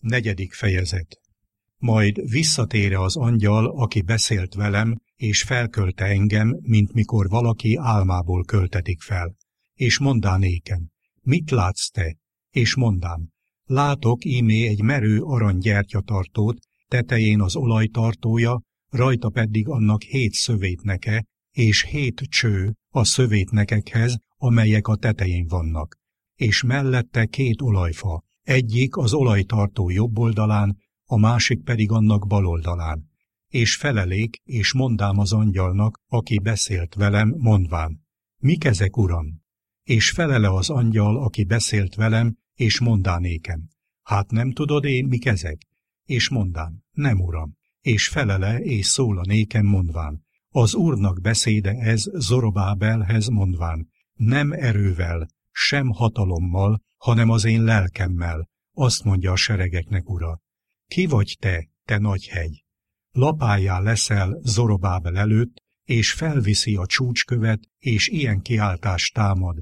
4. fejezet. Majd visszatére az angyal, aki beszélt velem, és felkölte engem, mint mikor valaki álmából költetik fel. És mondá nékem, mit látsz te? És mondám, látok íme egy merő aranygyertyatartót, tetején az olajtartója, rajta pedig annak 7 szövétneke, és 7 cső a szövétnekekhez, amelyek a tetején vannak. És mellette 2 olajfa, egyik az olajtartó jobb oldalán, a másik pedig annak bal oldalán. És felelék, és mondám az angyalnak, aki beszélt velem, mondván, mik ezek, uram? És felele az angyal, aki beszélt velem, és mondá nékem, hát nem tudod én, mik ezek? És mondám, nem, uram. És felele, és szól a nékem, mondván, az Úrnak beszéde ez Zorobábelhez, mondván, nem erővel, sem hatalommal, hanem az én lelkemmel, azt mondja a seregeknek Ura. Ki vagy te nagy hegy? Lapályá leszel Zorobábel előtt, és felviszi a csúcskövet, és ilyen kiáltás támad,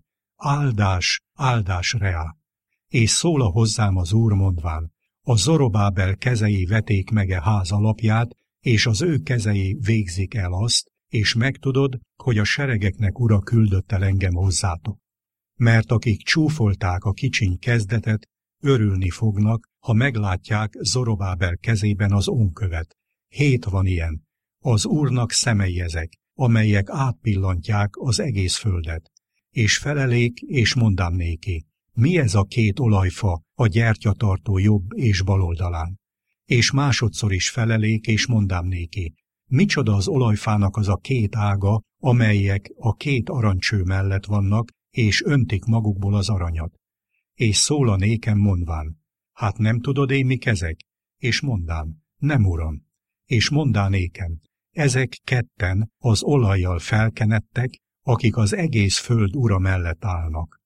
áldás, áldás reá. És szól hozzám az Úr, mondván, a Zorobábel kezei veték meg ház alapját, és az ő kezei végzik el azt, és megtudod, hogy a seregeknek Ura küldött el engem hozzátok. Mert akik csúfolták a kicsiny kezdetet, örülni fognak, ha meglátják Zorobábel kezében az ónkövet. 7 van ilyen. Az Úrnak szemei ezek, amelyek átpillantják az egész földet. És felelék, és mondám néki, mi ez a 2 olajfa a gyertyatartó jobb és bal oldalán? És másodszor is felelék, és mondám néki, micsoda az olajfának az a 2 ága, amelyek a 2 arancső mellett vannak, és öntik magukból az aranyat. És szól a nékem, mondván, hát nem tudod én, mik ezek? És mondám, nem, uram. És mondá nékem, ezek 2 az olajjal felkenettek, akik az egész föld ura mellett állnak.